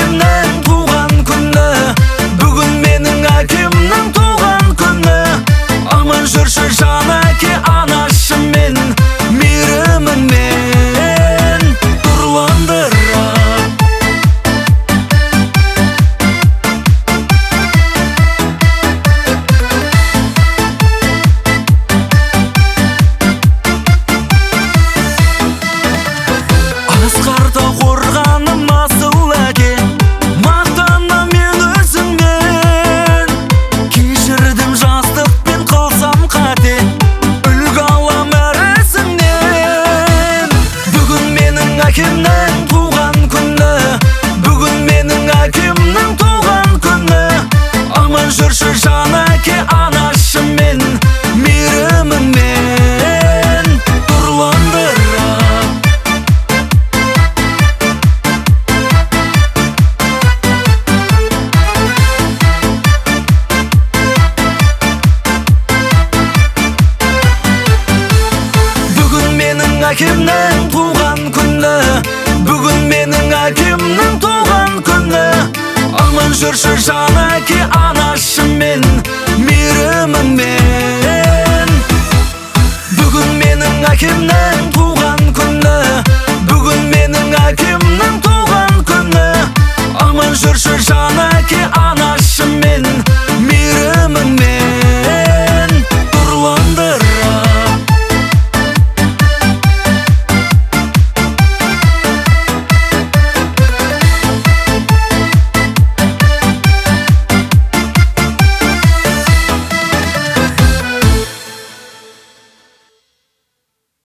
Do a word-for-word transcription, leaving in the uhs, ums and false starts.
әкемнің туған күні, бүгін менің әкемнің туған күні. Аман жүрші жан әке анашыммен, мейіріміңмен нұрландырып. Асқарда қорғаным асыл әке, мақтанам мен өзіңмен. Кешірдім жастықпен қылсам қате, үлгі алам әр ісіңнен. Бүгін менің әкемнің туған күні, бүгін менің әкемнің туған күні. Аман жүрші жан әке анашыммен, мейіріміңмен нұрландырып. Әкемнің туған күні, бүгін менің әкемнің туған күні. Аман жүрші жан әке анашыммен, мейіріміңмен. Бүгін менің әкемнің